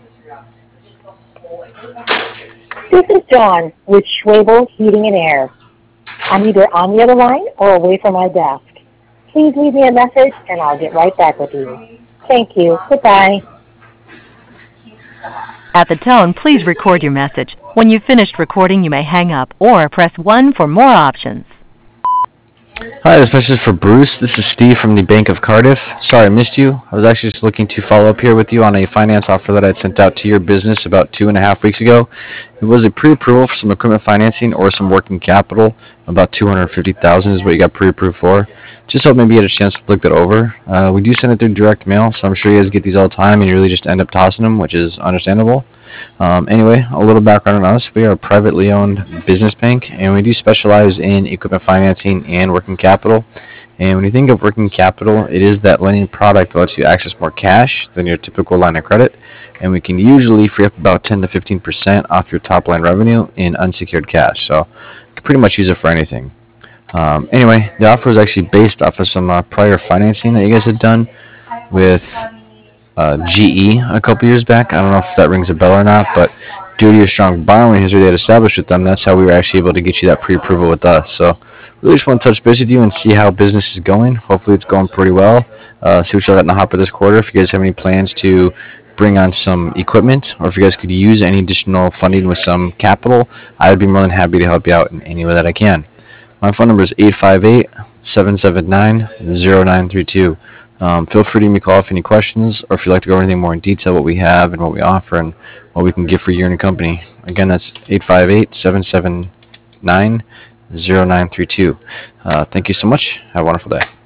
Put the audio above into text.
This is Dawn with Schwabel Heating and Air. I'm either on the other line or away from my desk. Please leave me a message and I'll get right back with you. Thank you. Goodbye. At the tone, please record your message. When you've finished recording, you may hang up or press 1 for more options. Hi, this message is for Bruce. This is Steve from the Bank of Cardiff. Sorry I missed you. I was actually just looking to follow up here with you on a finance offer that I'd sent out to your business about 2.5 weeks ago. It was a pre-approval for some equipment financing or some working capital. About $250,000 is what you got pre-approved for. Just hope maybe you had a chance to look that over. We do send it through direct mail, so I'm sure you guys get these all the time and you really just end up tossing them, which is understandable. Anyway, a little background on us. We are a privately owned business bank, and we do specialize in equipment financing and working capital. And when you think of working capital, it is that lending product that lets you access more cash than your typical line of credit. And we can usually free up about 10 to 15% off your top line revenue in unsecured cash. So you can pretty much use it for anything. Anyway, the offer was actually based off of some prior financing that you guys had done with GE a couple years back. I don't know if that rings a bell or not, but due to your strong borrowing history they had established with them, that's how we were actually able to get you that pre-approval with us. So really just want to touch base with you and see how business is going. Hopefully it's going pretty well. See what you got in the hopper this quarter. If you guys have any plans to bring on some equipment, or if you guys could use any additional funding with some capital, I would be more than happy to help you out in any way that I can. My phone number is 858-779-0932. Feel free to give me a call if you have any questions, or if you'd like to go over anything more in detail, what we have and what we offer and what we can give for you and your company. Again, that's 858-779-0932. Thank you so much. Have a wonderful day.